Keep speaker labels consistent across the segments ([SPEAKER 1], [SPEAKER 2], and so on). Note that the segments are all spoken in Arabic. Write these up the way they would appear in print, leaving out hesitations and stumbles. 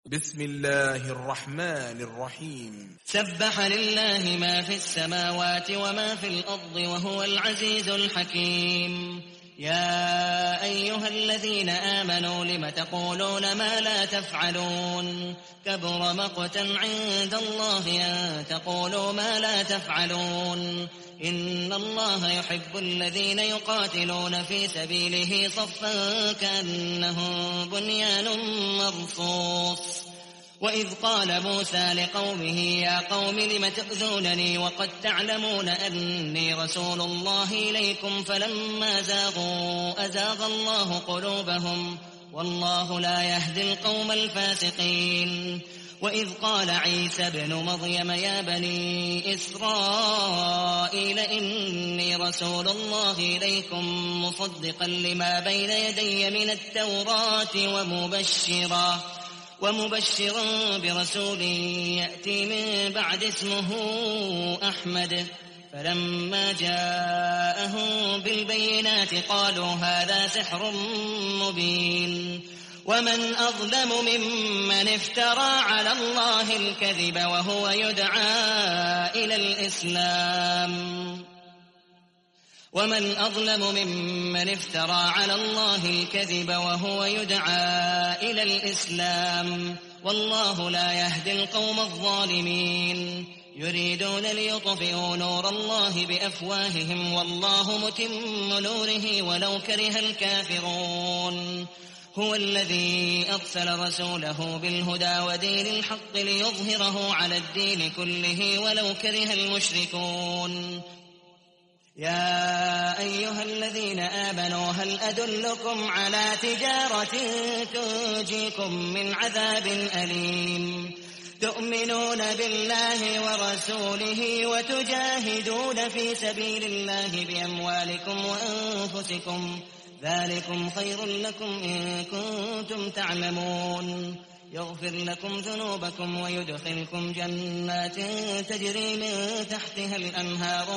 [SPEAKER 1] بسم الله الرحمن الرحيم.
[SPEAKER 2] سبح لله ما في السماوات وما في الأرض وهو العزيز الحكيم. يا أيها الذين آمنوا لم تقولون ما لا تفعلون كبر مقتا عند الله أن تقولوا ما لا تفعلون. إن الله يحب الذين يقاتلون في سبيله صفا كأنهم بنيان مرصوص. وإذ قال موسى لقومه يا قوم لم تؤذونني وقد تعلمون أني رسول الله إليكم فلما زاغوا أزاغ الله قلوبهم والله لا يهدي القوم الفاسقين. وإذ قال عيسى ابن مريم يا بني إسرائيل إني رسول الله إليكم مصدقا لما بين يدي من التوراة ومبشرا برسول يأتي من بعد اسمه أحمد. فلما جاءهم بالبينات قالوا هذا سحر مبين. ومن أظلم ممن افترى على الله الكذب وهو يدعى إلى الإسلام والله لا يهدي القوم الظالمين. يريدون ليطفئوا نور الله بأفواههم والله متم نوره ولو كره الكافرون. هو الذي أرسل رسوله بالهدى ودين الحق ليظهره على الدين كله ولو كره المشركون. يا أيها الذين آمنوا هل أدلكم على تجارة تنجيكم من عذاب أليم تؤمنون بالله ورسوله وتجاهدون في سبيل الله بأموالكم وأنفسكم ذلكم خير لكم إن كنتم تعلمون. يغفر لكم ذنوبكم ويدخلكم جنات تجري من تحتها الأنهار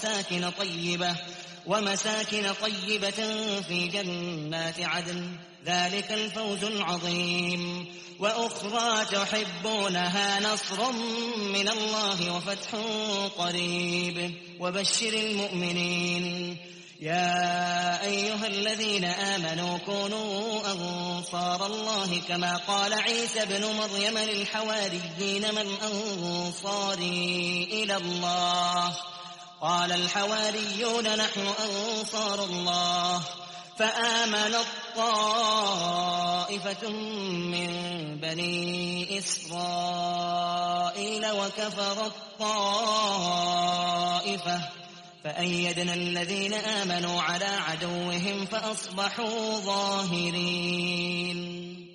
[SPEAKER 2] ومساكن طيبة في جنات عدن ذلك الفوز العظيم. وأخرى تحبونها نصر من الله وفتح قريب وبشر المؤمنين. يا أيها الذين آمنوا كونوا أنصار الله كما قال عيسى ابن مريم للحواريين من أنصاري إلى الله قال الحواريون نحن أنصار الله. فآمنت طائفة من بني إسرائيل وكفرت طائفة فأيدنا الذين آمنوا على عدوهم فأصبحوا ظاهرين.